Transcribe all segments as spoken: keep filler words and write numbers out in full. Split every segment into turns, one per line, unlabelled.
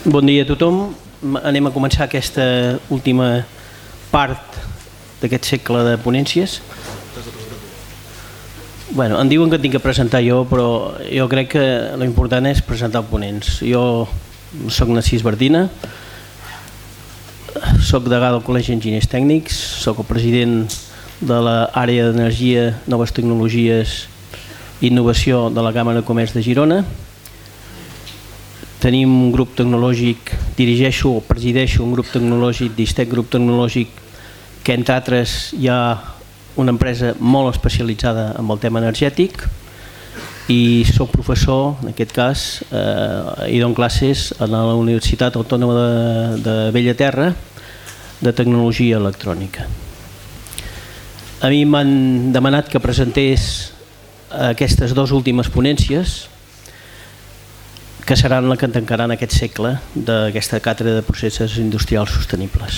Bon dia a tothom. Anem a començar aquesta última part d'aquest segle de ponències. Bueno, em diuen que tinc que presentar jo, però jo crec que l'important és presentar els ponents. Jo soc Narcís Bardina, soc degà del Col·legi d'Enginyers Tècnics, soc el president de l'àrea d'energia, noves tecnologies i innovació de la Càmera de Comerç de Girona. Tenim un grup tecnològic, dirigeixo o presideixo un grup tecnològic, Distec Grup Tecnològic, que entre altres hi ha una empresa molt especialitzada en el tema energètic, i soc professor, en aquest cas, eh, i dono classes a la Universitat Autònoma de, de Bellaterra de Tecnologia Electrònica. A mi m'han demanat que presentés aquestes dues últimes ponències, que seran la que tancaran aquest segle d'aquesta càtedra de processos industrials sostenibles.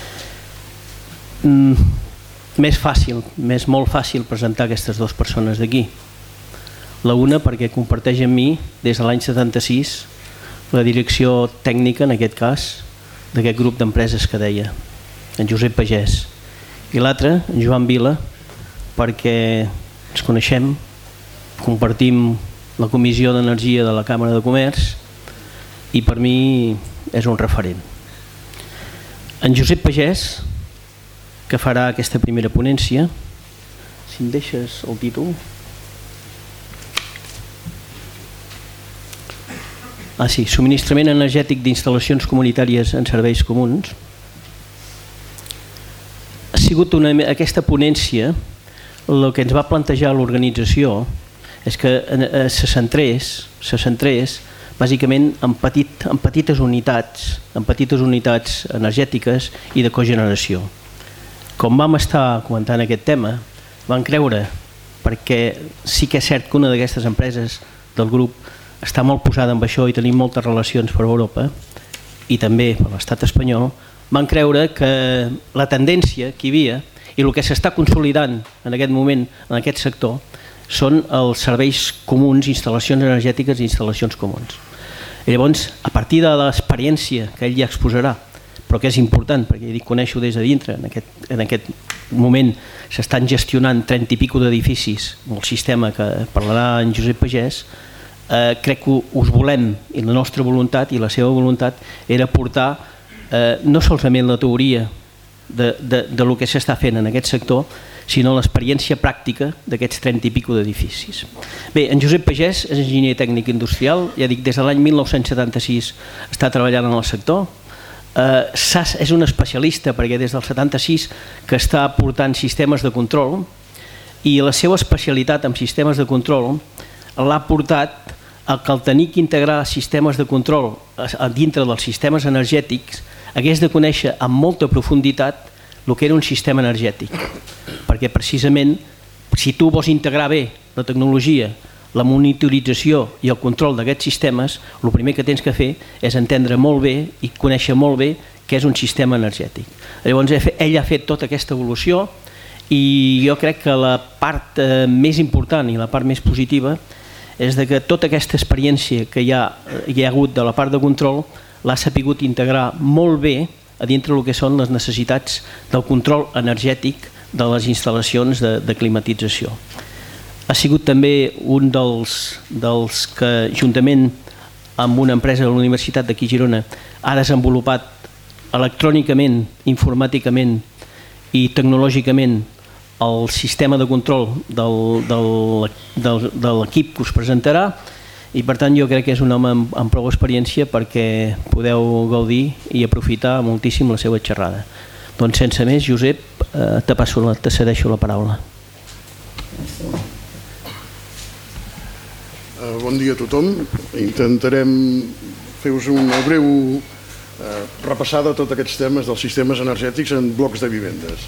Mm, més fàcil, més molt fàcil presentar aquestes dues persones d'aquí. La una perquè comparteix amb mi des de l'any setanta-sis la direcció tècnica, en aquest cas, d'aquest grup d'empreses que deia, en Josep Pagès. I l'altra, en Joan Vila, perquè ens coneixem, compartim la Comissió d'Energia de la Càmera de Comerç i per mi és un referent. En Josep Pagès, que farà aquesta primera ponència, si em deixes el títol. Ah, sí, subministrament energètic d'instal·lacions comunitàries en serveis comuns. Ha sigut una, aquesta ponència, el que ens va plantejar l'organització és que se centrés, se centrés bàsicament en, petit, en petites unitats, en petites unitats energètiques i de cogeneració. Com vam estar comentant aquest tema, vam creure, perquè sí que és cert que una d'aquestes empreses del grup està molt posada en això i tenim moltes relacions per Europa i també per l'estat espanyol, vam creure que la tendència que hi havia i el que s'està consolidant en aquest moment en aquest sector són els serveis comuns, instal·lacions energètiques i instal·lacions comuns. I llavors, a partir de l'experiència que ell ja exposarà, però que és important, perquè ja dic, coneixo des de dintre, en aquest, en aquest moment s'estan gestionant trenta i pico d'edificis, el sistema que parlarà en Josep Pagès, eh, crec que us volem, i la nostra voluntat i la seva voluntat era portar eh, no solament la teoria de, de, de lo que s'està fent en aquest sector, sinó l'experiència pràctica d'aquests trenta i pico d'edificis. Bé, en Josep Pagès és enginyer tècnic industrial, ja dic, des de l'any mil nou-cents setanta-sis està treballant en el sector, eh, és un especialista perquè des del setanta-sis que està portant sistemes de control i la seva especialitat en sistemes de control l'ha portat a que al tenir que integrar sistemes de control dintre dels sistemes energètics hagués de conèixer amb molta profunditat el que era un sistema energètic, perquè precisament si tu vols integrar bé la tecnologia, la monitorització i el control d'aquests sistemes, el primer que tens que fer és entendre molt bé i conèixer molt bé què és un sistema energètic. Llavors ell ha fet tota aquesta evolució i jo crec que la part més important i la part més positiva és que tota aquesta experiència que hi ha, hi ha hagut de la part de control l'ha sapigut integrar molt bé a dintre del que són les necessitats del control energètic de les instal·lacions de, de climatització. Ha sigut també un dels, dels que, juntament amb una empresa de la Universitat d'aquí Girona, ha desenvolupat electrònicament, informàticament i tecnològicament el sistema de control del, del, del, de l'equip que us presentarà, i per tant jo crec que és un home amb, amb prou experiència perquè podeu gaudir i aprofitar moltíssim la seva xerrada. Doncs sense més, Josep, eh, te passo la, te cedeixo la paraula.
Uh, bon dia a tothom. Intentarem fer-vos una breu uh, repassada de tots aquests temes dels sistemes energètics en blocs de vivendes.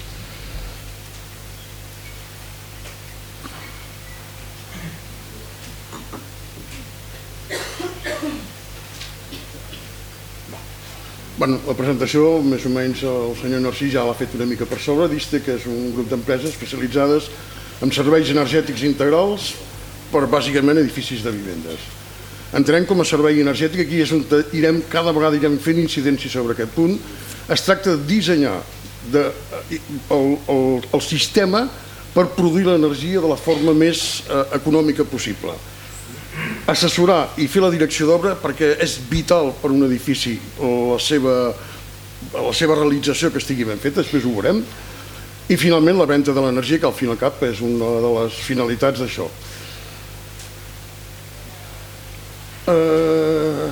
Bueno, la presentació, més o menys, el senyor Narcís ja l'ha fet una mica per sobre. Distec, que és un grup d'empreses especialitzades en serveis energètics integrals per, bàsicament, edificis de vivendes. entenem com a servei energètic, aquí és on irem, cada vegada irem fent incidència sobre aquest punt. Es tracta de dissenyar de, el, el, el sistema per produir l'energia de la forma més eh, econòmica possible. Assessorar i fer la direcció d'obra perquè és vital per un edifici la seva, la seva realització que estigui ben feta, després ho veurem. I finalment la venda de l'energia, que al fin i al cap és una de les finalitats d'això. Eh...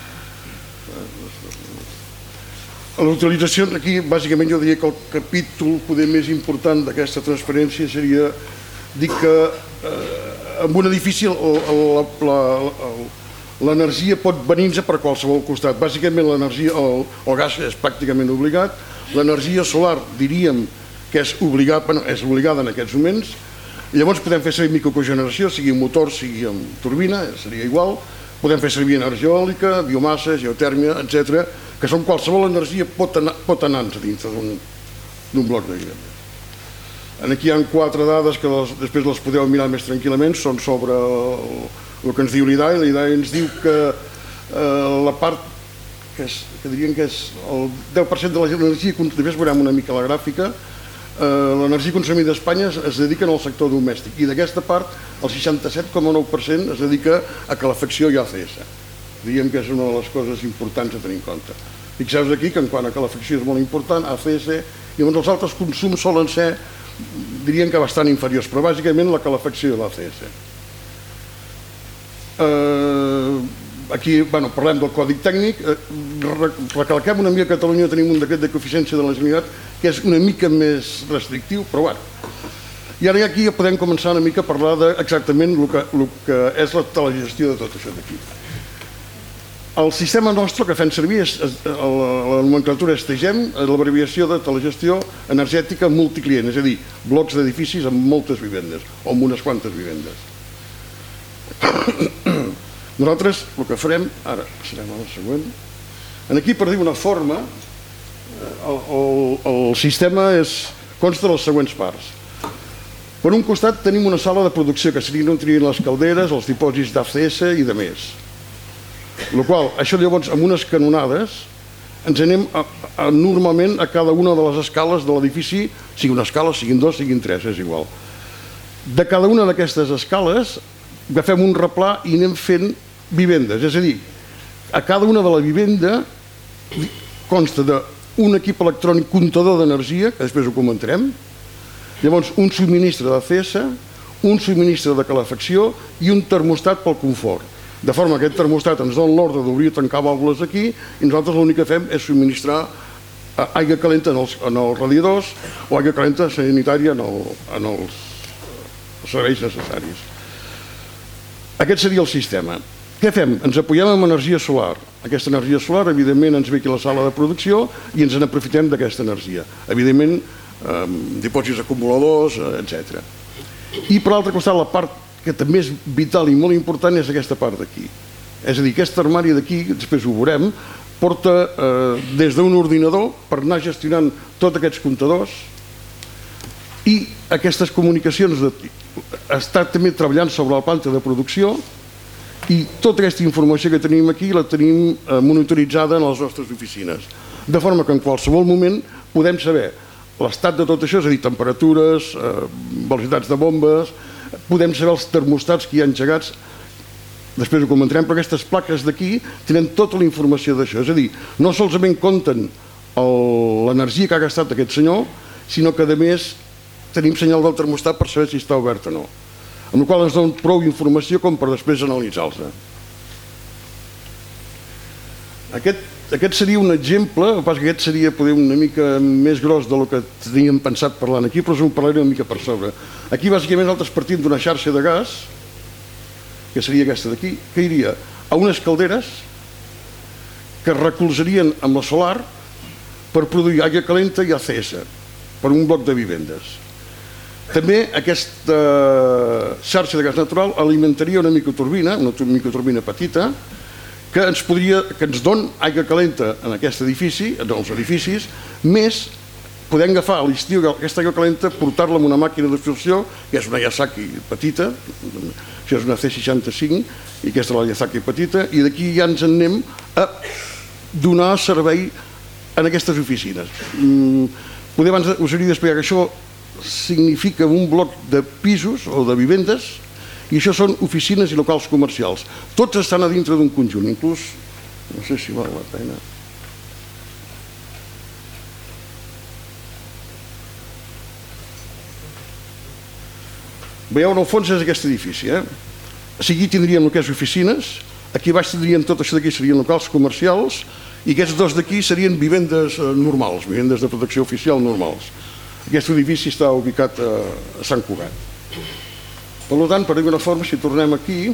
La utilització, aquí bàsicament jo diria que el capítol poder més important d'aquesta transparència seria dir que eh, en un edifici l'energia pot venir-se per qualsevol costat. Bàsicament l'energia, el, el gas és pràcticament obligat, l'energia solar diríem que és, obligat, bueno, és obligada en aquests moments, i llavors podem fer servir microcogeneració, sigui un motor, sigui amb turbina, seria igual, podem fer servir energia eòlica, biomassa, geotèrmia, etcètera, que són qualsevol energia pot anar, pot anar dins d'un bloc de vivendes. Aquí hi ha quatre dades que les, després les podeu mirar més tranquil·lament, són sobre el, el que ens diu l'I D A I. L'I D A I ens diu que eh, la part que, és, que diríem que és el deu per cent de l'energia, després veurem una mica la gràfica, eh, l'energia consumida a Espanya es, es dedica al sector domèstic, i d'aquesta part el seixanta-set coma nou per cent es dedica a calefacció i A C S. Diríem que és una de les coses importants a tenir en compte. Fixeu-vos aquí que en quant a calefacció és molt important, A C S, i llavors els altres consums solen ser, diríem que bastant inferiors, però bàsicament la calefacció i l'A C S. Eh, aquí, bueno, parlem del còdic tècnic, eh, recalquem una mica que a Catalunya tenim un decret de coeficiència de la Generalitat que és una mica més restrictiu, però bueno. I ara aquí ja podem començar una mica a parlar de exactament el que, el que és la telegestió de tot això d'aquí. El sistema nostre que fem servir, és, la, la nomenclatura és T G E M, l'abreviació de telegestió energètica multiclient, és a dir, blocs d'edificis amb moltes vivendes, o amb unes quantes vivendes. Nosaltres el que farem, ara passarem a la següent, aquí per dir una forma, el, el, el sistema és, consta de les següents parts. Per un costat tenim una sala de producció que serien on trien les calderes, els dipòsits d'A C S i de més. El qual, això llavors, amb unes canonades, ens anem a, a, normalment a cada una de les escales de l'edifici, sigui una escala, siguin dos, siguin tres, és igual. De cada una d'aquestes escales agafem un replà i anem fent vivendes, és a dir, a cada una de la vivenda consta d'un equip electrònic comptador d'energia, que després ho comentarem, llavors un subministre d'A C S, un subministre de calefacció i un termostat pel confort. De forma que aquest termostat ens dona l'ordre d'obrir i tancar vàlvules aquí, i nosaltres l'únic que fem és subministrar aigua calenta en els, en els radiadors o aigua calenta sanitària en, el, en els serveis necessaris. Aquest seria el sistema. Què fem? Ens apoyem amb energia solar. Aquesta energia solar, evidentment, ens ve aquí a la sala de producció i ens n'aprofitem d'aquesta energia. Evidentment, eh, dipòsits acumuladors, etcètera. I per l'altre costat, la part que també és vital i molt important és aquesta part d'aquí. És a dir, aquest armari d'aquí, després ho veurem, porta eh, des d'un ordinador per anar gestionant tots aquests comptadors i aquestes comunicacions de, està també treballant sobre la planta de producció i tota aquesta informació que tenim aquí la tenim eh, monitoritzada en les nostres oficines. De forma que en qualsevol moment podem saber l'estat de tot això, és a dir, temperatures, eh, velocitats de bombes, podem saber els termostats que hi ha engegats, després ho comentarem, però aquestes plaques d'aquí tenen tota la informació d'això, és a dir, no solament compten l'energia que ha gastat aquest senyor, sinó que a més tenim senyal del termostat per saber si està obert o no, amb la qual ens donen prou informació com per després analitzar-la. Aquest Aquest seria un exemple, el que passa que aquest seria poder una mica més gros del que teníem pensat parlant aquí, però us ho parlaré una mica per sobre. Aquí bàsicament nosaltres partim d'una xarxa de gas, que seria aquesta d'aquí, que iria a unes calderes que recolzarien amb la solar per produir aigua calenta i A C S, per un bloc de vivendes. També aquesta xarxa de gas natural alimentaria una microturbina, una microturbina petita, que ens, podria, que ens dona aigua calenta en aquest edifici, en els edificis, més podem agafar a l'estiu aquesta aigua calenta, portar-la amb una màquina de filtració, que és una Yasaki petita, això és una C seixanta-cinc, i aquesta és la Yasaki petita, i d'aquí ja ens en anem a donar servei en aquestes oficines. Poder abans us hauria d'explicar que això significa un bloc de pisos o de vivendes, i això són oficines i locals comercials. Tots estan a dintre d'un conjunt, inclús, no sé si val la pena... Veieu, en el fons és aquest edifici. Aquí tindríem el que és oficines, aquí baix tindríem tot això d'aquí, serien locals comercials, i aquests dos d'aquí serien vivendes normals, vivendes de protecció oficial normals. Aquest edifici està ubicat a Sant Cugat. Per tant, per alguna forma, si tornem aquí,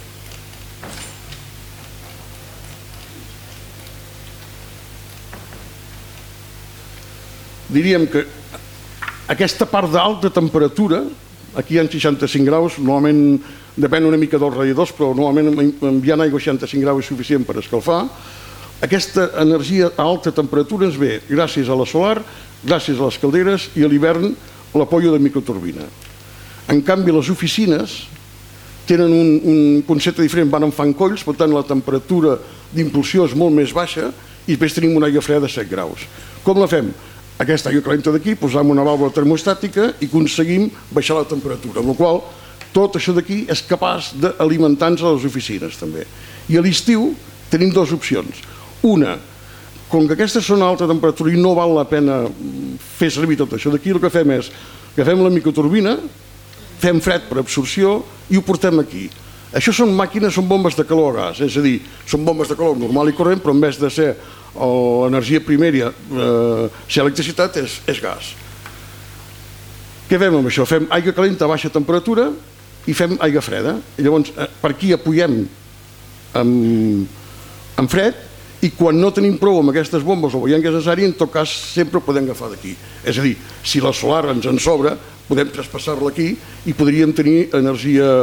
diríem que aquesta part d'alta temperatura, aquí hi ha seixanta-cinc graus, normalment depèn una mica dels radiadors, però normalment enviant aigua a seixanta-cinc graus és suficient per escalfar. Aquesta energia a alta temperatura ens ve gràcies a la solar, gràcies a les calderes i a l'hivern l'apoyo de microturbina. En canvi, les oficines tenen un, un concepte diferent, van en fancolls, per tant la temperatura d'impulsió és molt més baixa i després tenim una aigua freda de set graus. Com la fem? Aquesta aigua calenta d'aquí, posam una vàlvula termostàtica i aconseguim baixar la temperatura, amb la qual tot això d'aquí és capaç d'alimentar-nos a les oficines també. I a l'estiu tenim dues opcions. Una, com que aquestes són a alta temperatura i no val la pena fer servir tot això d'aquí, el que fem és agafem la microturbina, fem fred per absorció i ho portem aquí. Això són màquines, són bombes de calor a gas, és a dir, són bombes de calor normal i corrent, però en vez de ser l'energia primària, ser electricitat, és gas. Què fem amb això? Fem aigua calenta a baixa temperatura i fem aigua freda. Llavors, per aquí apoyem amb fred i quan no tenim prou amb aquestes bombes o veiem que és necessari, en tot cas sempre ho podem agafar d'aquí. És a dir, si la solar ens en sobra, podem traspassar-la aquí i podríem tenir energia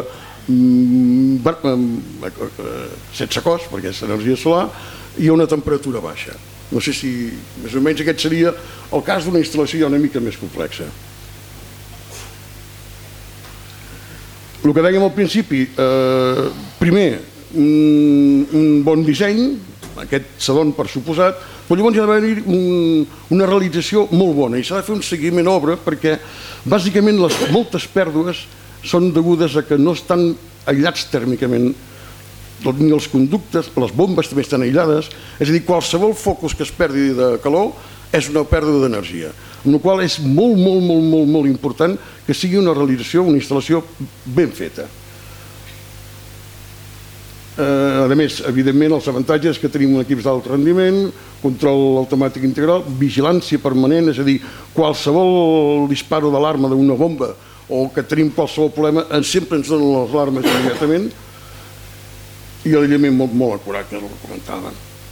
sense cost, perquè és energia solar, i a una temperatura baixa. No sé si, més o menys, aquest seria el cas d'una instal·lació una mica més complexa. El que dèiem al principi, primer, un bon disseny, aquest s'adon per suposat, però llavors hi ha d'haver una realització molt bona i s'ha de fer un seguiment obra perquè bàsicament les moltes pèrdues són degudes a que no estan aïllats tèrmicament ni els conductes, les bombes també estan aïllades, és a dir, qualsevol focus que es perdi de calor és una pèrdua d'energia, amb la qual és molt, molt, molt, molt, molt important que sigui una realització, una instal·lació ben feta. A més, evidentment, els avantatges que tenim equips d'alt rendiment, control automàtic integral, vigilància permanent, és a dir, qualsevol disparo d'alarma d'una bomba o que tenim qualsevol problema, sempre ens donen les alarmes immediatament, i l'aïllament molt, molt acurat, que és el que comentava.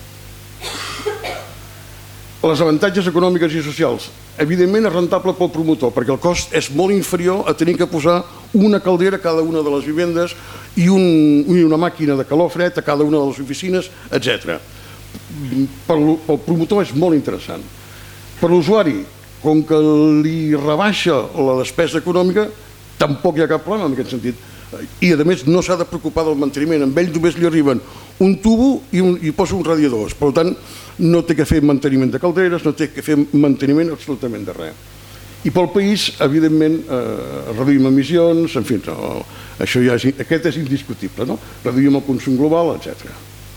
Les avantatges econòmiques i socials. Evidentment és rentable pel promotor, perquè el cost és molt inferior a tenir que posar una caldera a cada una de les vivendes i una màquina de calor fred a cada una de les oficines, etcètera. Pel promotor és molt interessant. Per l'usuari, com que li rebaixa la despesa econòmica, tampoc hi ha cap problema en aquest sentit. I a més no s'ha de preocupar del manteniment, amb ell només li arriben un tubo i posa uns radiadors, per tant no té que fer manteniment de calderes, no té que fer manteniment absolutament de res. I pel país, evidentment, reduïm emissions, en fi, aquest és indiscutible, reduïm el consum global, etcètera.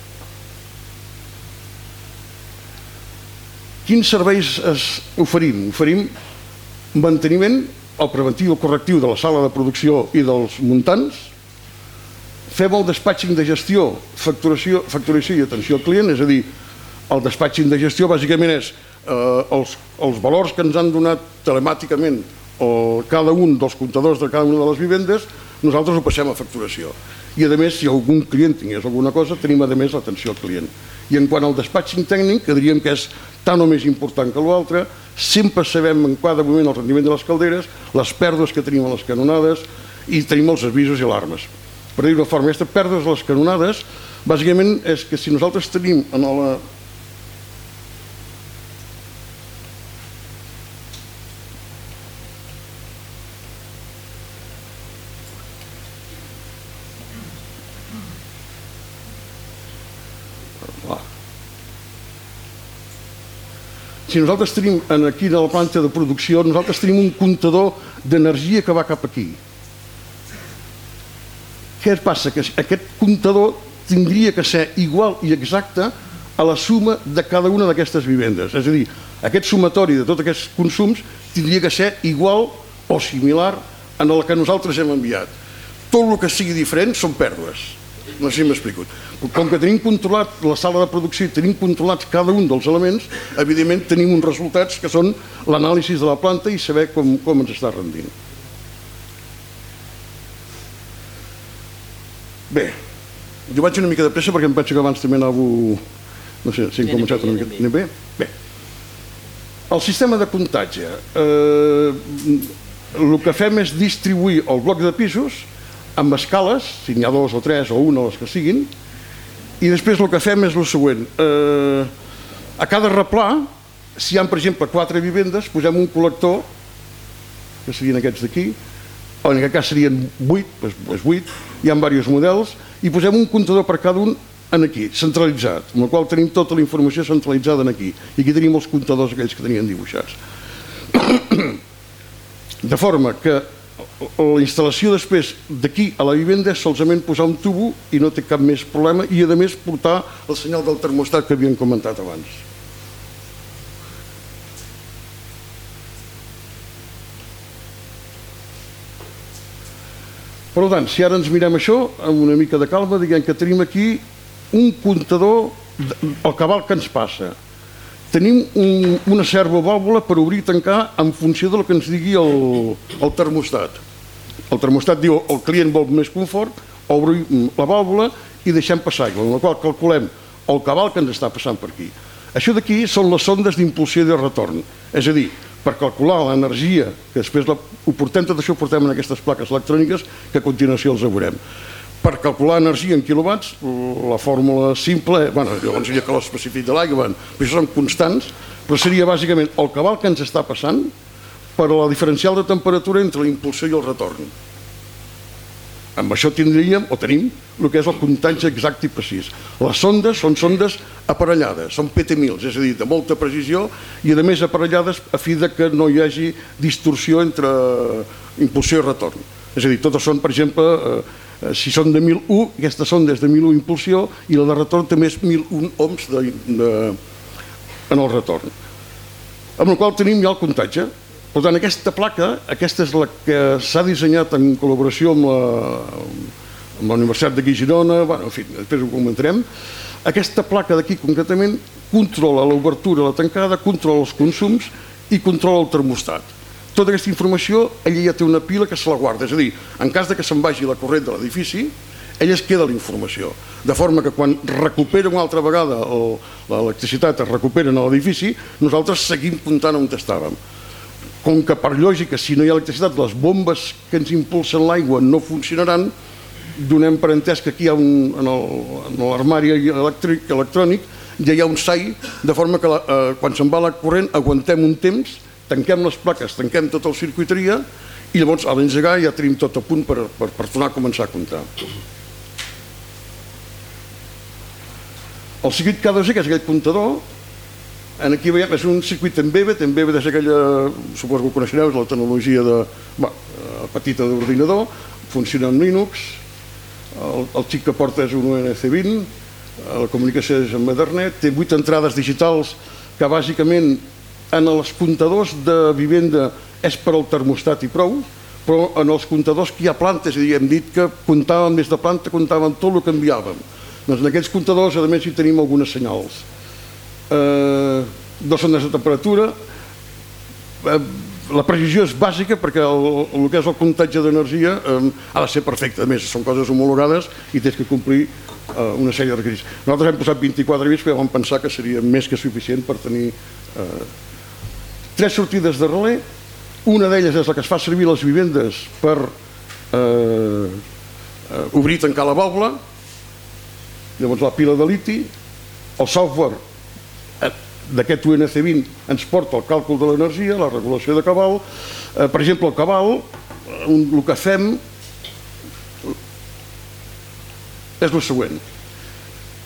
Quins serveis oferim? Oferim manteniment, el preventiu i el correctiu de la sala de producció i dels muntants, fem el despatxing de gestió, facturació i atenció al client, és a dir, el despatxing de gestió bàsicament és els valors que ens han donat telemàticament cada un dels comptadors de cada una de les vivendes, nosaltres ho passem a facturació. I a més, si algun client tingués alguna cosa, tenim a més l'atenció al client. I en quant al despatxing tècnic, que diríem que és tant o més important que l'altre, sempre sabem en cada moment el rendiment de les calderes, les pèrdues que tenim a les canonades i tenim els avisos i alarmes. Per dir-ho d'una forma, aquestes pèrdues a les canonades, bàsicament és que si nosaltres tenim en la... si nosaltres tenim aquí a la planta de producció, nosaltres tenim un comptador d'energia que va cap aquí. Què passa? Que aquest comptador tindria que ser igual i exacte a la suma de cada una d'aquestes vivendes. És a dir, aquest sumatori de tots aquests consums tindria que ser igual o similar a la que nosaltres hem enviat. Tot el que sigui diferent són pèrdues. No sé si m'explico. Com que tenim controlat la sala de producció i tenim controlats cada un dels elements, evidentment tenim uns resultats que són l'anàlisi de la planta i saber com, com ens està rendint. Bé, jo vaig una mica de pressa perquè em penso que abans també anava... No sé si hem començat una mica... Anem bé? Bé. El sistema de comptatge. Eh, el que fem és distribuir el bloc de pisos amb escales, si n'hi ha dos o tres o una o les que siguin, i després el que fem és el següent. Eh, a cada replà, si hi ha, per exemple, quatre vivendes, posem un col·lector, que serien aquests d'aquí, o en aquest cas serien vuit, doncs vuit, hi ha diversos models, i posem un comptador per cada un en aquí, centralitzat, amb el qual tenim tota la informació centralitzada en aquí. I aquí tenim els comptadors aquells que tenien dibuixats. De forma que la instal·lació després d'aquí a la vivenda és solament posar un tubo i no té cap més problema i a més portar el senyal del termostat que havíem comentat abans. Per tant, si ara ens mirem això amb una mica de calma, diguem que tenim aquí un comptador, el cabal que ens passa. Tenim un, una servovàlvula per obrir i tancar en funció del que ens digui el, el termostat. El termostat diu el client vol més confort, obrim la vàlvula i deixem passar aigua, amb la qual calculem el cabal que ens està passant per aquí. Això d'aquí són les sondes d'impulsió i de retorn. És a dir, per calcular l'energia, que després la, ho portem, tot això ho portem en aquestes plaques electròniques, que a continuació els veurem. Per calcular energia en quilowatts, la fórmula simple, bueno, llavors hi ha calor específic de l'aigua, però això són constants, però seria bàsicament el cabal que ens està passant per la diferencial de temperatura entre l'impulsió i el retorn. Amb això tindríem, o tenim, el que és el comptatge exacte i precís. Les sondes són sondes aparellades, són P T mil, és a dir, de molta precisió i a més aparellades a fi que no hi hagi distorsió entre impulsió i retorn. És a dir, totes són, per exemple, si són de mil u, aquesta sonda és de mil u impulsió i la de retorn també és mil un ohms de, de, en el retorn. Amb la qual tenim ja el comptatge. Per tant, aquesta placa, aquesta és la que s'ha dissenyat en col·laboració amb la, amb la Universitat d'aquí a Girona, bueno, en fi, després ho comentarem. Aquesta placa d'aquí concretament controla l'obertura, la tancada, controla els consums i controla el termostat. Tota aquesta informació, ella ja té una pila que se la guarda, és a dir, en cas de que se'n vagi la corrent de l'edifici, ella es queda la informació, de forma que quan recupera una altra vegada l'electricitat, es recupera en l'edifici, nosaltres seguim comptant on estàvem. Com que per lògica, si no hi ha electricitat, les bombes que ens impulsen l'aigua no funcionaran, donem per entès que aquí hi ha un, en l'armari elèctric, electrònic, ja hi ha un sai, de forma que la, eh, quan se'n va la corrent aguantem un temps, tanquem les plaques, tanquem tota la circuiteria i llavors a l'engegar ja tenim tot a punt per, per, per tornar a començar a comptar. El circuit K dos E, que és aquell comptador, aquí veiem, és un circuit Embedded, Embedded és aquella, suposo que ho coneixereu, és la tecnologia de, bah, petita d'ordinador, funciona en Linux, el, el xic que porta és un U N C vint, la comunicació és en Ethernet, té vuit entrades digitals que bàsicament en els comptadors de vivenda és per al termostat i prou, però en els comptadors que hi ha plantes, és a dir, hem dit que comptàvem des de planta, comptàvem tot el que enviàvem. Doncs en aquests comptadors, a més, hi tenim algunes senyals. Eh, dos sondes de temperatura, eh, la precisió és bàsica perquè el, el que és el comptatge d'energia eh, ha de ser perfecte, a més, són coses homologades i tens que complir eh, una sèrie de requisits. Nosaltres hem posat vint-i-quatre bits perquè vam pensar que seria més que suficient per tenir eh, tres sortides de relé. Una d'elles és la que es fa servir a les vivendes per eh, eh, obrir i tancar la vàlvula, llavors la pila de liti, el software eh, d'aquest U N C vint ens porta el càlcul de l'energia, la regulació de cabal, eh, per exemple el cabal, un, el que fem és el següent.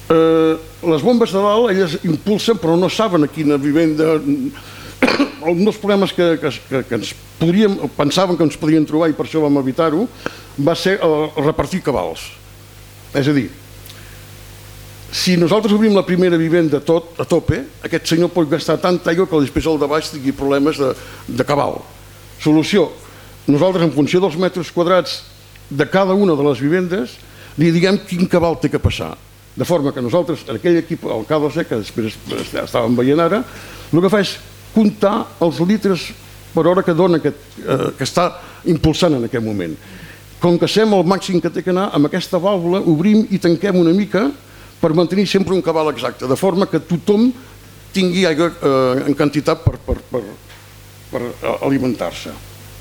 Les bombes de dalt, elles impulsen, però no saben a quina vivenda... Un dels problemes que, que, que ens podríem, pensàvem que ens podien trobar, i per això vam evitar-ho, va ser el repartir cabals. És a dir, si nosaltres obrim la primera vivenda tot, a tope, aquest senyor pot gastar tanta aigua que després el de baix tingui problemes de, de cabal. Solució, nosaltres en funció dels metres quadrats de cada una de les vivendes li diguem quin cabal té que passar. De forma que nosaltres, en aquell equip, el K dos E, que després estàvem veient ara, el que fa és comptar els litres per hora que dona, que, eh, que està impulsant en aquest moment. Com que sabem el màxim que té que anar, amb aquesta vàlvula obrim i tanquem una mica per mantenir sempre un cabal exacte, de forma que tothom tingui aigua eh, en quantitat per, per, per, per alimentar-se.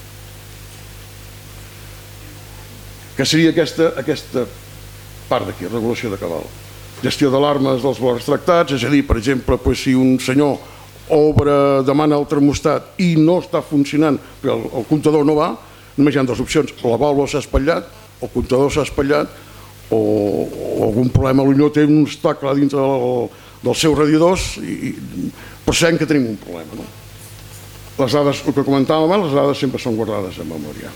Que seria aquesta, aquesta part d'aquí, regulació de cabal. Gestió d'alarmes dels valors tractats, és a dir, per exemple, si un senyor obre, demana el termostat i no està funcionant, però el, el comptador no va, només hi ha dues opcions: la vàlvula s'ha espatllat, el comptador s'ha espatllat, o, o algun problema, potser té un obstacle a dintre del, dels seus radiadors, i, però sabem que tenim un problema. No? Les dades, el que comentàvem abans, les dades sempre són guardades en memòria.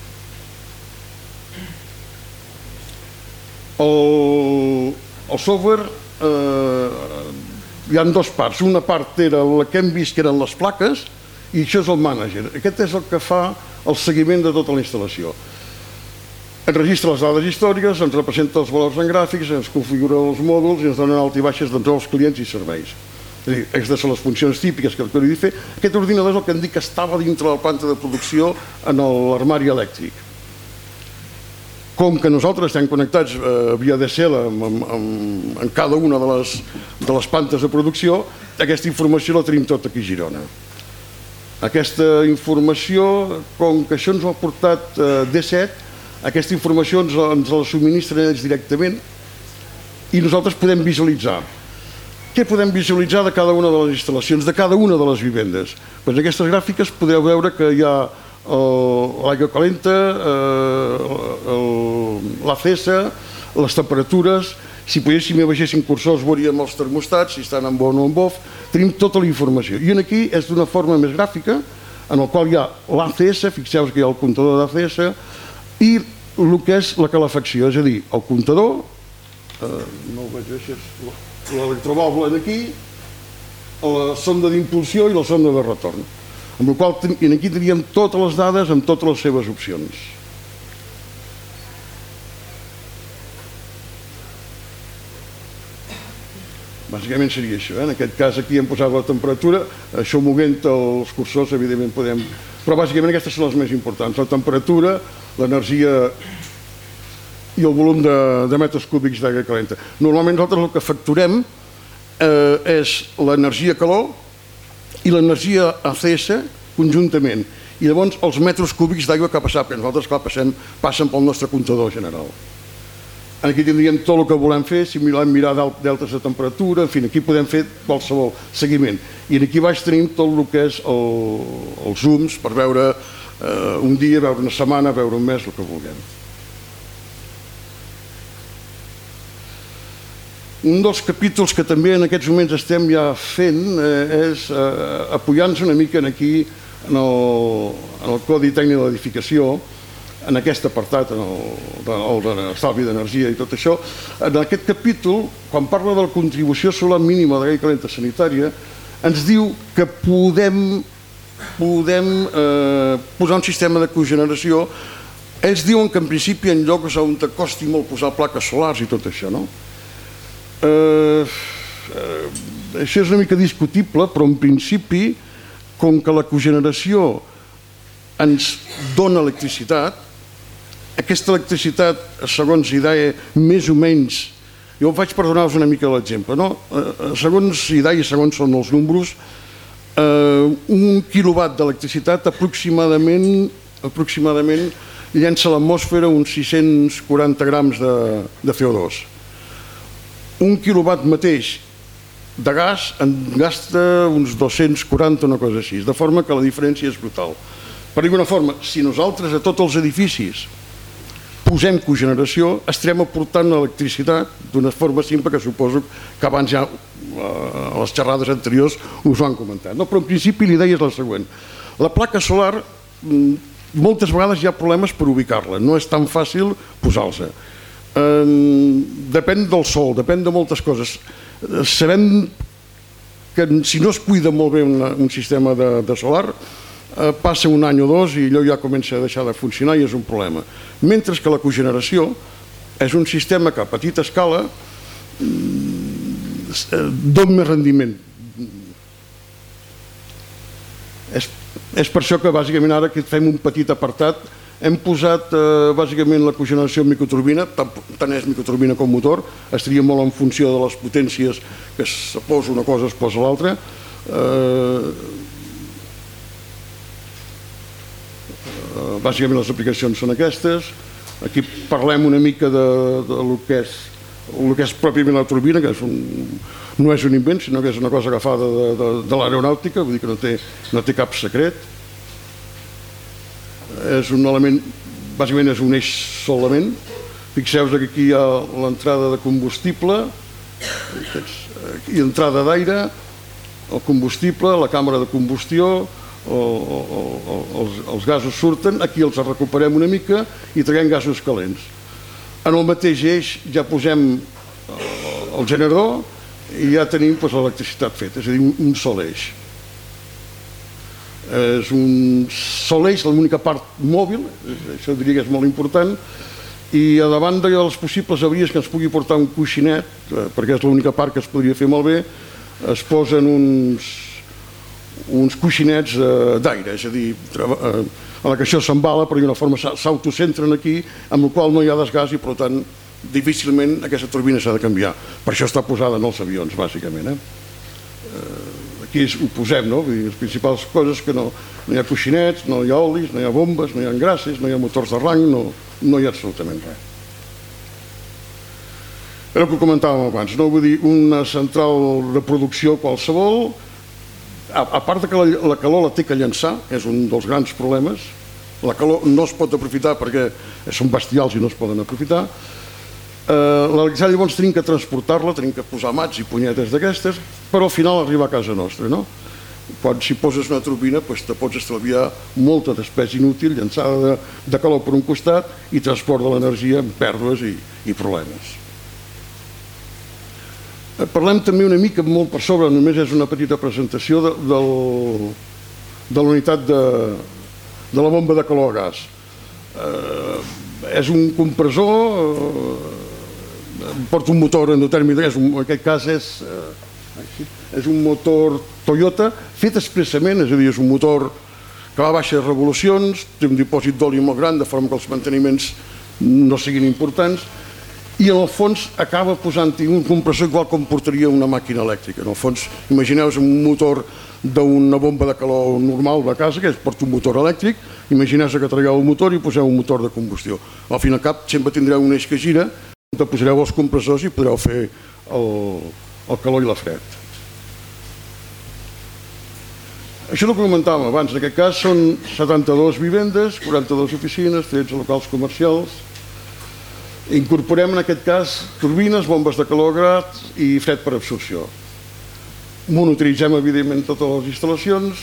El, el software eh, hi ha dues parts. Una part era la que hem vist, que eren les plaques, i això és el mànager. Aquest és el que fa el seguiment de tota la instal·lació. Ens registra les dades històriques, ens representa els valors en gràfics, ens configura els mòduls i ens donen alta i baixes de tots els clients i serveis. És a dir, aquestes són les funcions típiques que el que hauria de fer. Aquest ordinador és el que hem dit que estava dintre de la planta de producció en l'armari elèctric. Com que nosaltres estem connectats eh, via D S L en, en, en cada una de les, de les plantes de producció, aquesta informació la tenim tota aquí a Girona. Aquesta informació, com que això ens ho ha portat eh, D set, aquesta informació ens, ens la subministren ells directament i nosaltres podem visualitzar. Què podem visualitzar de cada una de les instal·lacions, de cada una de les vivendes? Doncs en aquestes gràfiques podreu veure que hi ha l'aigua calenta, l'A C S, les temperatures. Si poguéssim i baixéssim cursors veuríem els termostats, si estan en on o en off, tenim tota la informació. I aquí és d'una forma més gràfica, en el qual hi ha l'A C S, fixeu-vos que hi ha el comptador d'A C S, i el que és la calefacció, és a dir, el comptador, no ho veig bé, és l'electrovàlvula d'aquí, la sonda d'impulsió i la sonda de retorn. Amb la qual aquí teníem totes les dades amb totes les seves opcions. Bàsicament seria això. En aquest cas aquí hem posat la temperatura, això moguent els cursors evidentment podem... Però bàsicament aquestes són les més importants. La temperatura, l'energia i el volum de metres cúbics d'aigua calenta. Normalment nosaltres el que facturem és l'energia calor i l'energia A C S conjuntament, i llavors els metres cúbics d'aigua que ha passat, perquè nosaltres clar, passem, passen pel nostre comptador general. Aquí tindríem tot el que volem fer, si volem mirar deltes de temperatura, en fi, aquí podem fer qualsevol seguiment. I aquí baix tenim tot el que és el, els zooms per veure eh, un dia, veure una setmana, veure un mes, el que vulguem. Un dels capítols que també en aquests moments estem ja fent eh, és eh, apoyant-nos una mica aquí en el, en el Codi Tècnic de l'Edificació, en aquest apartat, en el, el de l'estalvi d'energia i tot això. En aquest capítol, quan parla de la contribució solar mínima d'aigua calenta sanitària, ens diu que podem, podem eh, posar un sistema de cogeneració. Ells diuen que en principi en llocs on te costi molt posar plaques solars i tot això, no? Eh, eh, això és una mica discutible, però en principi, com que la cogeneració ens dona electricitat, aquesta electricitat, segons I D A E, més o menys, jo ho faig per donar-vos una mica l'exemple, no? Eh, segons I D A E, segons són els números, eh, un quilowatt d'electricitat aproximadament, aproximadament llença a l'atmosfera uns sis-cents quaranta grams de, de C O dos. Un quilowatt mateix de gas en gasta uns dos-cents quaranta, una cosa així, de forma que la diferència és brutal. Per dir-ho d'una forma, si nosaltres a tots els edificis posem cogeneració, estarem aportant electricitat d'una forma simple que suposo que abans ja a les xerrades anteriors us ho han comentat. No, però en principi l'idea és la següent. La placa solar, moltes vegades hi ha problemes per ubicar-la, no és tan fàcil posar-la. Depèn del sol, depèn de moltes coses. Sabem que si no es cuida molt bé un sistema de solar, passa un any o dos i allò ja comença a deixar de funcionar i és un problema. Mentre que la cogeneració és un sistema que a petita escala dona més rendiment. És per això que bàsicament ara que fem un petit apartat hem posat bàsicament la cogeneració en microturbina, tant és microturbina com motor, estaria molt en funció de les potències que es posa una cosa es posa l'altra. Bàsicament les aplicacions són aquestes. Aquí parlem una mica del que és pròpiament la turbina, que no és un invent, sinó que és una cosa agafada de l'aeronàutica, vull dir que no té cap secret. És un element, bàsicament és un eix solament. Fixeu-vos que aquí hi ha l'entrada de combustible i entrada d'aire, el combustible, la càmera de combustió, els gasos surten, aquí els recuperem una mica i traiem gasos calents. En el mateix eix ja posem el generador i ja tenim l'electricitat feta, és a dir, un sol eix. És un sol eix, l'única part mòbil, això diria que és molt important, i a davant de les possibles avaries que ens pugui portar un coixinet, perquè és l'única part que es podria fer malbé, es posen uns uns coixinets d'aire, és a dir, a la que això s'embala, però d'una forma s'autocentren aquí, amb la qual no hi ha desgast i, per tant, difícilment aquesta turbina s'ha de canviar. Per això està posada en els avions, bàsicament. Aquí ho posem, no? Les principals coses que no hi ha coixinets, no hi ha olis, no hi ha bombes, no hi ha engrasses, no hi ha motors de rang, no hi ha absolutament res. Era el que comentàvem abans, no? Vull dir, una central de producció qualsevol, a part que la calor la té que llançar, és un dels grans problemes, la calor no es pot aprofitar perquè són bestials i no es poden aprofitar, l'electricitat llavors tenim que transportar-la, tenim que posar mats i punyetes d'aquestes, però al final arriba a casa nostra, no? Quan si poses una turbina te pots estalviar molta despesa inútil, llançada de calor per un costat i transport de l'energia amb pèrdues i problemes. Parlem també una mica, molt per sobre, només és una petita presentació de la unitat de la bomba de calor a gas. És un compressor, porta un motor endotèrmic, en aquest cas és un motor Toyota fet expressament, és a dir, és un motor que va a baixes revolucions, té un dipòsit d'oli molt gran, de forma que els manteniments no siguin importants, i en el fons acaba posant-hi un compressor igual com portaria una màquina elèctrica. En el fons, imagineu-vos un motor d'una bomba de calor normal de casa, que porta un motor elèctric, imagineu-vos que tragueu el motor i poseu un motor de combustió. Al fin i al cap sempre tindreu un eix que gira, on posareu els compressors i podreu fer el calor i la fred. Això és el que comentàvem abans. En aquest cas són setanta-dues vivendes, quaranta-dues oficines, tretze locals comercials. Incorporem en aquest cas turbines, bombes de calor grat i fred per absorció. Monitoritzem evidentment totes les instal·lacions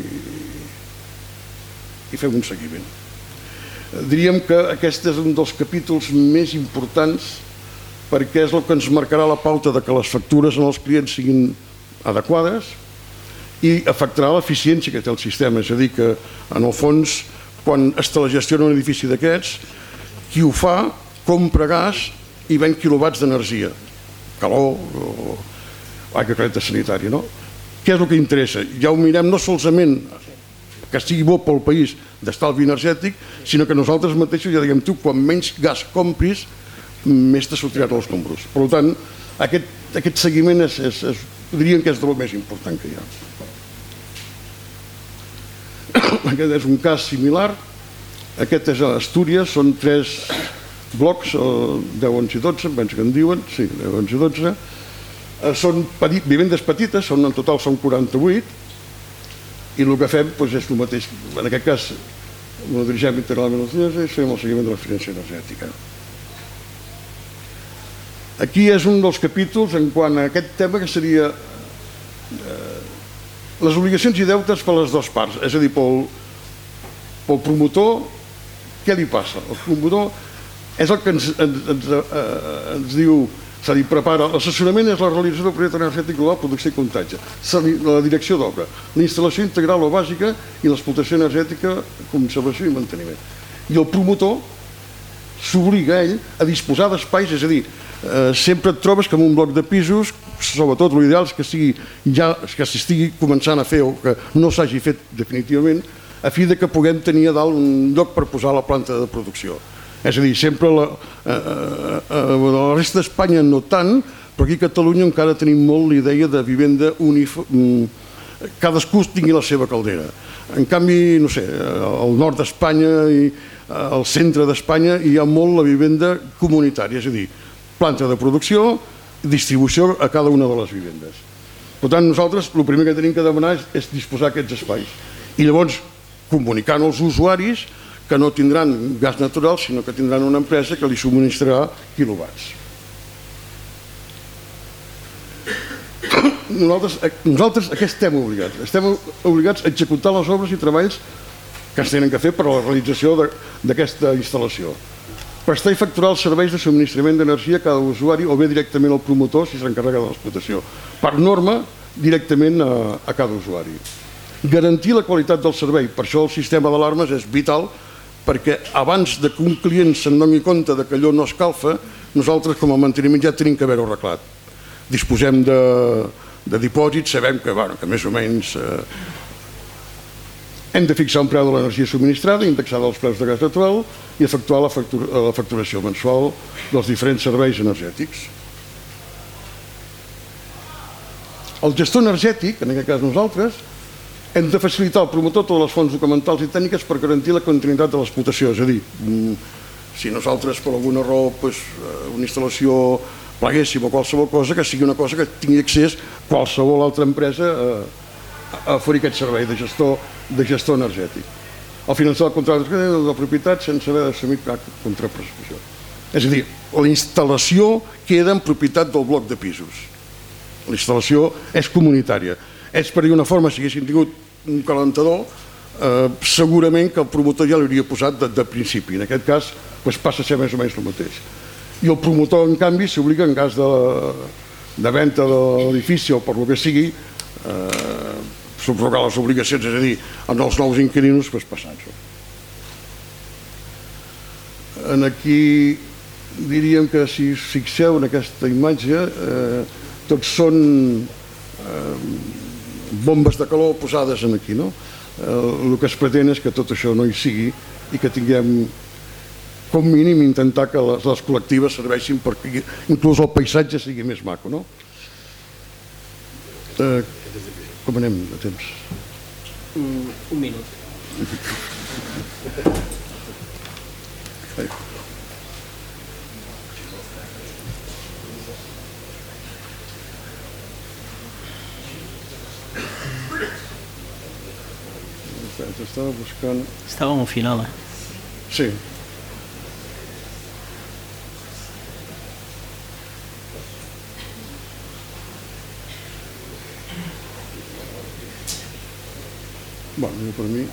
i fem un seguiment. Diríem que aquest és un dels capítols més importants perquè és el que ens marcarà la pauta de que les factures als clients siguin adequades i afectarà l'eficiència que té el sistema. És a dir, que en el fons, quan es telegestiona un edifici d'aquests, qui ho fa compra gas i ven quilowatts d'energia, calor o aigua calenta sanitària, no? Què és el que interessa? Ja ho mirem no solament que sigui bo pel país d'estalvi energètic, sinó que nosaltres mateixos ja diguem tu, quan menys gas compris, més te sortiran els compros. Per tant, aquest seguiment diríem que és el més important que hi ha. Aquest és un cas similar. Aquest és a Astúries, són tres blocs, deu, onze i dotze, penso que en diuen, sí, deu, onze i dotze. Són vivendes petites, en total són quaranta-vuit, i el que fem és el mateix. En aquest cas Lo dirigem integralment els dies i fem el seguiment de l'eficiència energètica. Aquí és un dels capítols en quant a aquest tema que seria eh, les obligacions i deutes per les dues parts, és a dir, pel, pel promotor, què li passa? El promotor és el que ens, ens, ens, eh, ens diu, és a dir, prepara, l'assessorament és la realització del projecte energètic global, producció i comptatge, la direcció d'obra, la instal·lació integral o bàsica i l'explotació energètica, conservació i manteniment. I el promotor s'obliga a ell a disposar d'espais, és a dir, eh, sempre et trobes que en un bloc de pisos, sobretot l'ideal és que sigui ja que s'estigui començant a fer o que no s'hagi fet definitivament, a fi de que puguem tenir a dalt un lloc per posar la planta de producció. És a dir, sempre la, eh, eh, la resta d'Espanya no tant, però aquí a Catalunya encara tenim molt la idea de vivenda uniforme, cadascú tingui la seva caldera. En canvi, no sé, al nord d'Espanya i al centre d'Espanya hi ha molt la vivenda comunitària, és a dir, planta de producció, distribució a cada una de les vivendes. Per tant, nosaltres el primer que tenim que demanar és, és disposar aquests espais. I llavors, comunicant als usuaris que no tindran gas natural, sinó que tindran una empresa que li subministrarà quilowatts. Nosaltres, nosaltres a què estem obligats? Estem obligats a executar les obres i treballs que es tenen que fer per a la realització d'aquesta instal·lació. Prestar i facturar els serveis de subministrament d'energia a cada usuari o bé directament al promotor si s'encarrega de l'explotació. Per norma, directament a, a cada usuari. Garantir la qualitat del servei, per això el sistema d'alarmes és vital, perquè abans de que un client se'n doni compte que allò no escalfa, nosaltres com a manteniment ja tenim que haver-ho arreglat. Disposem de, de dipòsits, sabem que, bueno, que més o menys eh, hem de fixar un preu de l'energia subministrada, indexada als preus de gas natural i efectuar la, factura, la facturació mensual dels diferents serveis energètics. El gestor energètic, en aquest cas nosaltres, hem de facilitar al promotor totes les fonts documentals i tècniques per garantir la continuïtat de l'explotació. És a dir, si nosaltres per alguna raó una instal·lació pleguéssim o qualsevol cosa, que sigui una cosa que tingui accés qualsevol altra empresa a oferir aquest servei de gestor, de gestor energètic. El finançar el contracte de la propietat sense haver d'assumir cap contraprestació. És a dir, la instal·lació queda en propietat del bloc de pisos. La instal·lació és comunitària. És per dir una forma, si haguessin tingut un calentador, eh, segurament que el promotor ja l'hauria posat de, de principi. En aquest cas pues, passa a ser més o menys el mateix. I el promotor, en canvi, s'obliga en cas de, de venda de l'edifici o per lo que sigui, eh, subrogar les obligacions, és a dir, amb els nous inquilinos, pues, passant-s'ho. En aquí diríem que si us fixeu en aquesta imatge, eh, tots són eh, bombes de calor posades aquí, no? El que es pretén és que tot això no hi sigui i que tinguem, com mínim, intentar que les, les col·lectives serveixin perquè inclús el paisatge sigui més maco, no? Eh, com anem de temps?
Un, un minut.
Estava buscant...
Estàvem al final, eh?
Sí. Bueno, per mi...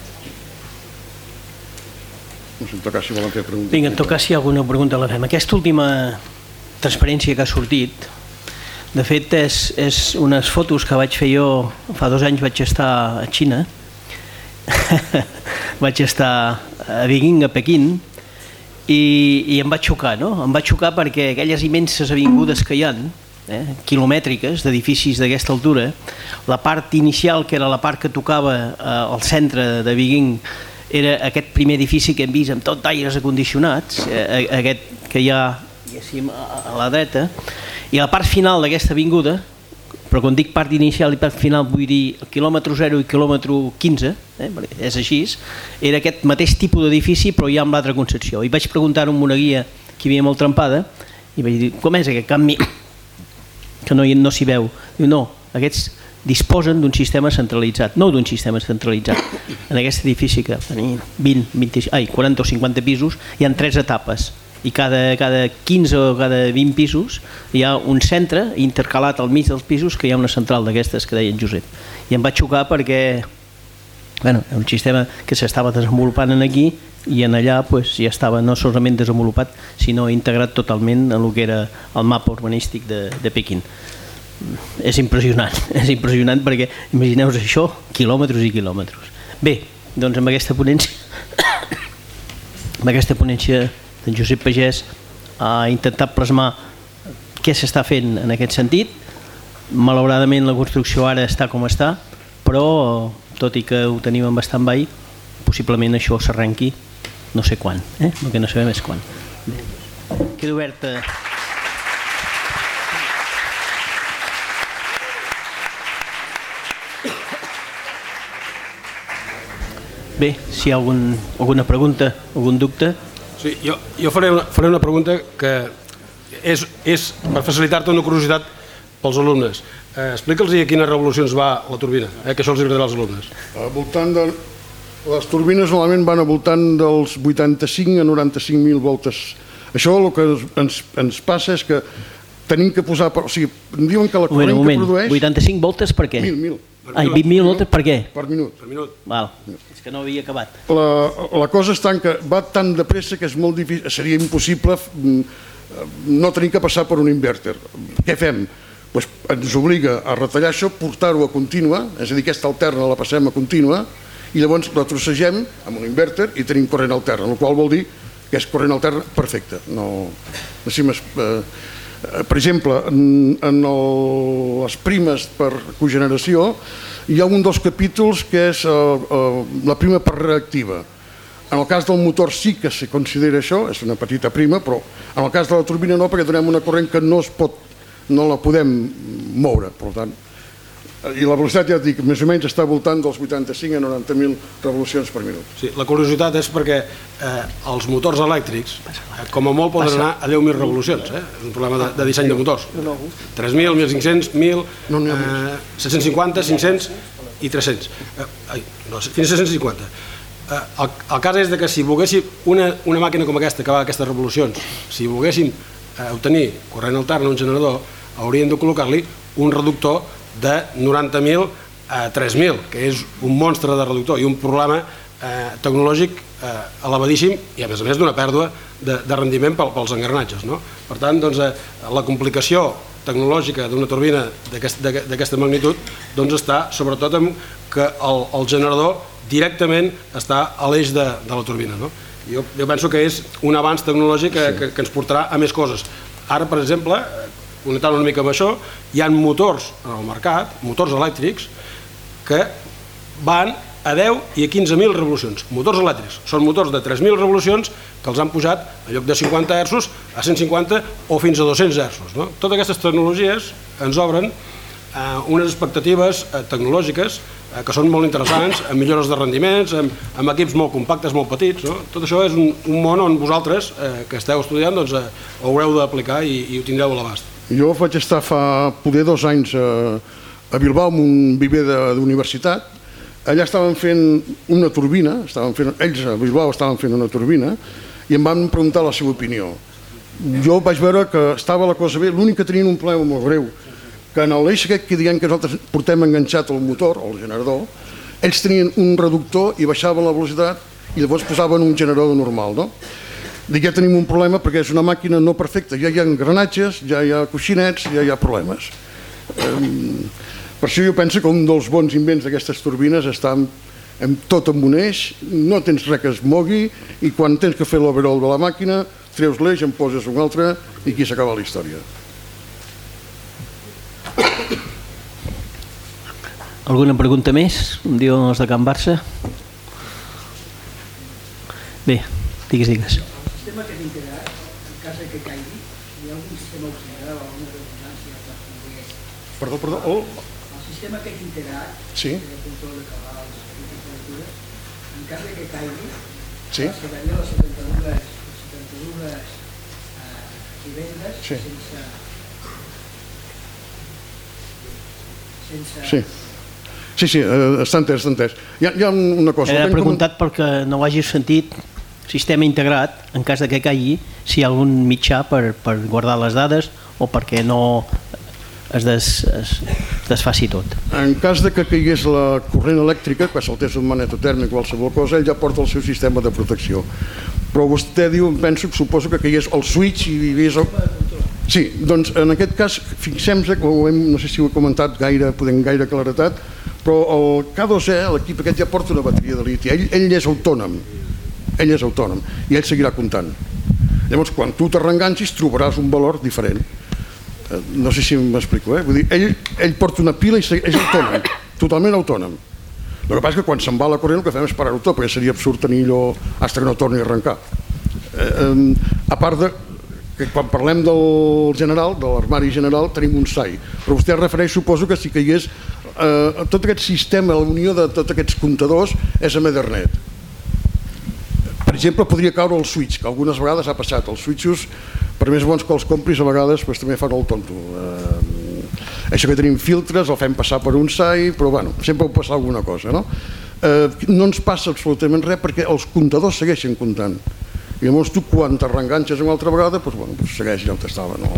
No sé, en tot cas, si volen fer preguntes...
Vinga, en tot cas, si hi ha alguna pregunta la fem. Aquesta última transparència que ha sortit, de fet, és, és unes fotos que vaig fer jo, fa dos anys vaig estar a Xina, vaig estar a Beijing, a Pequín, i, i em va xocar, no? Em va xocar perquè aquelles immenses avingudes que hi ha, eh, quilomètriques, d'edificis d'aquesta altura, la part inicial, que era la part que tocava eh, al centre de Beijing, era aquest primer edifici que hem vist amb tot d'aires acondicionats, eh, aquest que hi ha a la dreta, i a la part final d'aquesta avinguda, però quan dic part inicial i part final vull dir el quilòmetre zero i quilòmetre quinze, eh, és així, era aquest mateix tipus d'edifici però ja amb l'altra concepció. I vaig preguntar-ho a una guia que hi havia molt trempada i vaig dir, com és aquest canvi? Que no, no s'hi veu. Diu, no, aquests disposen d'un sistema centralitzat, no d'un sistema centralitzat. En aquest edifici que tenia vint, vint, ai, quaranta o cinquanta pisos, hi ha tres etapes i cada, cada quinze o cada vint pisos hi ha un centre intercalat al mig dels pisos que hi ha una central d'aquestes que deia en Josep. I em va xocar perquè bueno, un sistema que s'estava desenvolupant aquí i en allà pues, ja estava no solament desenvolupat sinó integrat totalment en el que era el mapa urbanístic de, de Pequín. És impressionant, és impressionant perquè imagineu-vos això, quilòmetres i quilòmetres. Bé, doncs amb aquesta ponència amb aquesta ponència d'en Josep Pagès ha intentat plasmar què s'està fent en aquest sentit. Malauradament la construcció ara està com està, però tot i que ho tenim en stand-by, possiblement això s'arrenqui no sé quan, eh? El que no sabem és quan. Bé. Queda oberta. Bé, si hi ha algun, alguna pregunta, algun dubte.
Sí, jo, jo faré, una, faré una pregunta que és, és per facilitar-te una curiositat pels alumnes. Eh, Explica'ls a quines revolucions va la turbina, eh, que això els agradarà als alumnes.
Al voltant de... Les turbines normalment van al voltant dels vuitanta-cinc a noranta-cinc mil voltes. Això el que ens, ens passa és que tenim que posar... Per, o sigui, diuen que la corrent
un moment,
que produeix...
vuitanta-cinc voltes per què?
Mil, mil.
Ai, vint mil voltes per què?
Per minut.
Per minut.
Val. És que no havia acabat.
La, la cosa està en que va tan de pressa que és molt difícil, seria impossible no tenir que passar per un inverter. Què fem? Pues ens obliga a retallar això, portar-ho a contínua, és a dir, aquesta alterna la passem a contínua, i llavors la trossegem amb un inverter i tenim corrent alterna, el qual vol dir que és corrent alterna perfecta. No, no, eh, per exemple, en, en el, les primes per cogeneració hi ha un dels capítols que és eh, eh, la prima per reactiva. En el cas del motor sí que se considera això, és una petita prima, però en el cas de la turbina no, perquè donem una corrent que no es pot, no la podem moure, per tant. I la velocitat, ja et dic, més o menys està voltant dels vuitanta-cinc a noranta mil revolucions per minut.
Sí, la curiositat és perquè eh, els motors elèctrics, eh, com a molt, poden anar a deu mil revolucions. Eh? És un problema de, de disseny de motors. tres mil, mil cinc-cents, mil, eh, set-cents cinquanta, cinc-cents i tres-cents. Eh, ai, no, fins a set-cents cinquanta. Eh, el, el cas és que si volguéssim una, una màquina com aquesta que va a aquestes revolucions, si volguéssim eh, obtenir corrent altern a un generador, hauríem de col·locar-li un reductor de noranta mil a tres mil, que és un monstre de reductor i un problema eh, tecnològic eh, elevadíssim i a més a més d'una pèrdua de, de rendiment pel, pels engranatges. No? Per tant, doncs, eh, la complicació tecnològica d'una turbina d'aquesta magnitud doncs, està sobretot en que el, el generador directament està a l'eix de, de la turbina. No? Jo, jo penso que és un avanç tecnològic que, que, que ens portarà a més coses. Ara, per exemple, connectant una mica amb això, hi ha motors en el mercat, motors elèctrics, que van a deu i a quinze mil revolucions. Motors elèctrics. Són motors de tres mil revolucions que els han pujat, en lloc de cinquanta hertzos, a cent cinquanta o fins a dos-cents hertzos. No? Totes aquestes tecnologies ens obren eh, unes expectatives eh, tecnològiques eh, que són molt interessants, amb millores de rendiments, amb, amb equips molt compactes, molt petits. No? Tot això és un, un món on vosaltres, eh, que esteu estudiant, doncs, eh, ho haureu d'aplicar i, i ho tindreu a l'abast.
Jo vaig estar fa poder dos anys a, a Bilbao amb un viver d'universitat. Allà estaven fent una turbina, estaven fent, ells a Bilbao estaven fent una turbina i em van preguntar la seva opinió. Jo vaig veure que estava la cosa bé, l'únic que tenien un problema molt greu, que en l'eix aquest que diem que nosaltres portem enganxat al motor, al generador, ells tenien un reductor i baixaven la velocitat i llavors posaven un generador normal, no? Dic, ja tenim un problema perquè és una màquina no perfecta, ja hi ha engranatges, ja hi ha coixinets, ja hi ha problemes. Per això jo penso que un dels bons invents d'aquestes turbines està en tot en un eix, no tens res que es mogui i quan tens que fer l'overall de la màquina treus l'eix, en poses un altre i aquí s'acaba la història.
Alguna pregunta més? Em diuen els de Can Barça? Bé, digues, digues.
El sistema que t'integrat, en cas que caigui, hi ha algun sistema auxiliar o alguna redundància per poder...
Perdó, perdó, oh.
El sistema que t'integrat,
Sí.
el control de cabals i temperatura, en cas que caigui,
Sí.
es quedaria les setanta-dues vivendes
Sí.
sense, sense...
Sí. Sí, sí, eh, està entès, està entès. Hi ha, hi ha una cosa...
He preguntat perquè no ho hagis sentit, sistema integrat, en cas de que caigui, si hi ha algun mitjà per, per guardar les dades o perquè no es, des, es desfaci tot.
En cas de que caigués la corrent elèctrica, que saltés un magnetotèrmic o qualsevol cosa, ell ja porta el seu sistema de protecció. Però vostè diu, penso, suposo que caigués el switch i hi hagués... El... Sí, doncs en aquest cas, fixem-se, no sé si ho he comentat gaire, podem gaire claretat, però el K dos E, l'equip aquest ja porta una bateria de liti, ell, ell és autònom, ell és autònom i ell seguirà comptant. Llavors, quan tu t'arrenganxis trobaràs un valor diferent. No sé si m'explico, eh? Vull dir, ell, ell porta una pila i és autònom, totalment autònom. El que passa és que quan se'n va la corrent el que fem és parar-ho tot, perquè seria absurd tenir allò fins que no torni a arrencar. Eh, eh, a part de que quan parlem del general, de l'armari general, tenim un S A I, però vostè es refereix, suposo que si caigués eh, tot aquest sistema, la unió de tots aquests comptadors és amb Ethernet. Per exemple, podria caure el switch, que algunes vegades ha passat. Els switchos, per més bons que els compris, a vegades pues, també fan el tonto. Eh, això que tenim filtres, el fem passar per un S A I, però bueno, sempre pot passar alguna cosa, no? Eh, no ens passa absolutament res perquè els comptadors segueixen comptant. I llavors tu quan t'arrenganxes una altra vegada, doncs, bueno, doncs segueix allà on estava. No,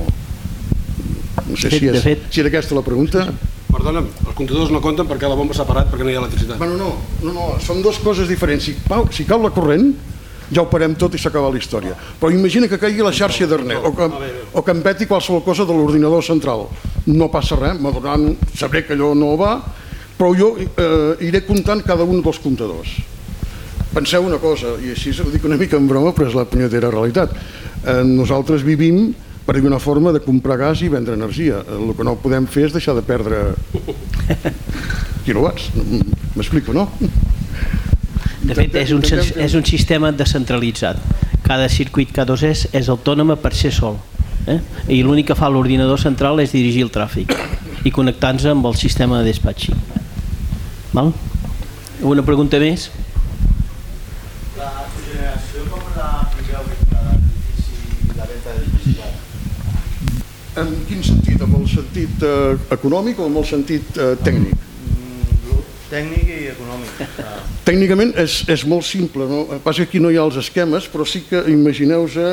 no sé si, és, si era aquesta la pregunta.
Perdona'm, els comptadors no compten perquè la bomba s'ha parat perquè no hi ha electricitat.
Bueno, no, no, no, són dues coses diferents. Si, si cau la corrent, ja ho parem tot i s'acaba la història. Però imagina que caigui la xarxa d'Ethernet o, que, o que em peti qualsevol cosa de l'ordinador central. No passa res, m'adonaran, sabré que allò no va, però jo eh, iré comptant cada un dels comptadors. Penseu una cosa, i així ho dic una mica en broma, però és la punyetera realitat. Eh, nosaltres vivim, per dir una forma, de comprar gas i vendre energia. El que no podem fer és deixar de perdre quilowatts. M'explico, no?
De fet, és un, és un sistema descentralitzat. Cada circuit K dos E és autònoma per ser sol. Eh? I l'únic que fa l'ordinador central és dirigir el tràfic i connectar-nos amb el sistema de dispatxing. Val? Una pregunta més?
La cogeneració com l'apliqueu a l'edifici i la venda d'electricitat?
En quin sentit? En el sentit eh, econòmic o en el sentit eh, tècnic?
Mm, tècnic i econòmic.
Tècnicament és, és molt simple, no? El que passa que aquí no hi ha els esquemes, però sí que imagineu-se,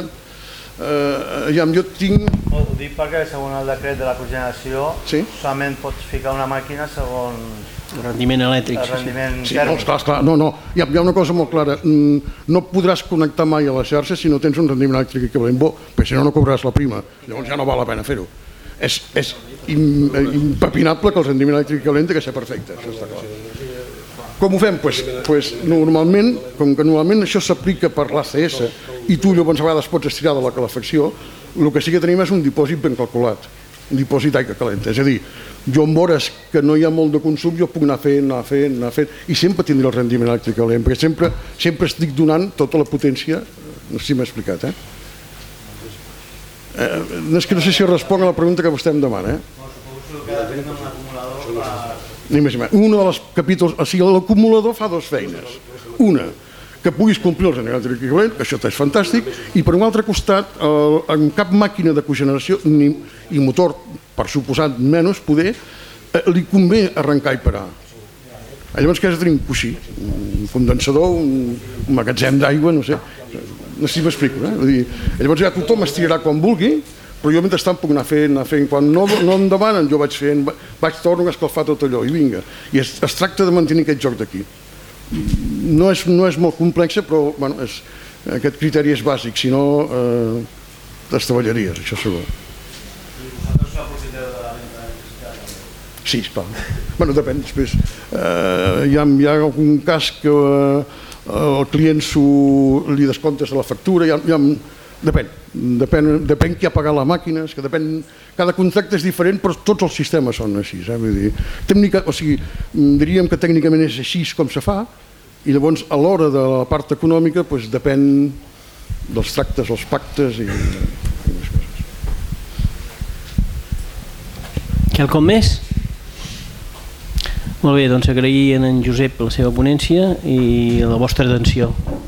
eh, ja, jo tinc...
Ho dic perquè segons el decret de la cogeneració
sí?
solament pots ficar una màquina segons...
El rendiment elèctric.
El rendiment
sí, no, esclar, esclar, no, no. Hi ha, hi ha una cosa molt clara. No podràs connectar mai a la xarxa si no tens un rendiment elèctric equivalent bo, perquè si no, no cobraràs la prima. Llavors ja no val la pena fer-ho. És, és impepinable que el rendiment elèctric equivalent té que ser perfecte, això està clar. Com ho fem? Pues, pues, normalment, com que normalment això s'aplica per l'A C S i tu llavors a vegades pots estirar de la calefacció, el que sí que tenim és un dipòsit ben calculat, un dipòsit d'aigua calenta. És a dir, jo en hores que no hi ha molt de consum jo puc anar fent, anar fent, anar fent i sempre tindré el rendiment elèctric calent perquè sempre, sempre estic donant tota la potència, no sé si m'he explicat, eh? eh? És que no sé si respon a la pregunta que vostè em demana, eh?
Suposo que depèn d'un acumulador per...
Un dels capítols, o sigui, l'acumulador fa dues feines. Una, que puguis complir el rendiment elèctric equivalent, que això és fantàstic, i per un altre costat, eh, en cap màquina de cogeneració ni, i motor, per suposat menys poder, eh, li convé arrencar i parar. Llavors què és tenim? Coixí, un condensador, un, un magatzem d'aigua, no sé, no sé si m'explico, eh? Vull dir, llavors ja tothom estirarà quan vulgui, però jo mentrestant puc anar fent, anar fent, quan no, no em demanen jo vaig fent, vaig tornar a escalfar tot allò i vinga, i es, es tracta de mantenir aquest joc d'aquí. No és, no és molt complexa, però bueno, és, aquest criteri és bàsic, si no eh, t'estavellaries, això segur.
I vosaltres aprofiteu de la venda d'electricitat?
Sí, esclar. Bueno, depèn, després. Eh, hi, ha, hi ha algun cas que eh, el client li descomptes de la factura, hi ha, hi ha, depèn, depèn, depèn qui ha pagat la màquina, és que depèn, cada contracte és diferent, però tots els sistemes són així. Eh? Vull dir, tècnica, o sigui, diríem que tècnicament és així com se fa, i llavors a l'hora de la part econòmica doncs, depèn dels tractes, els pactes i, i les coses.
Quelcom més? Molt bé, doncs agrair a en Josep la seva ponència i la vostra atenció.